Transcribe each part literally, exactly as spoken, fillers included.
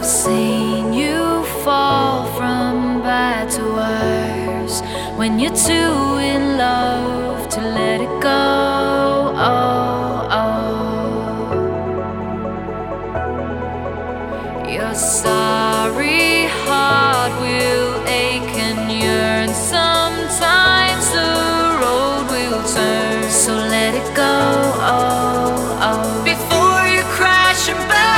seen you fall from bad to worse when you're too in love to let it go. Oh, oh. Your sorry heart will ache and yearn. Sometimes the road will turn, so let it go. Oh, oh. Before you crash and burn.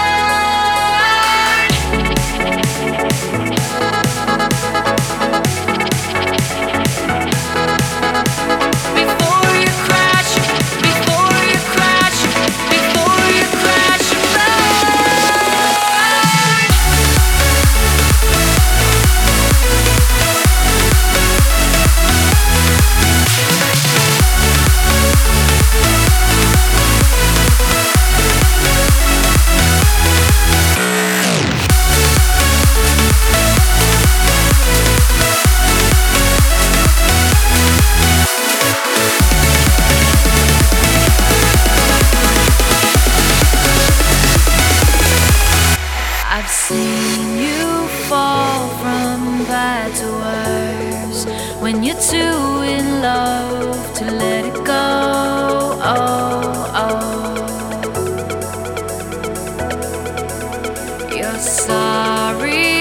I've seen you fall from bad to worse when you're too in love to let it go. Oh, oh. You're sorry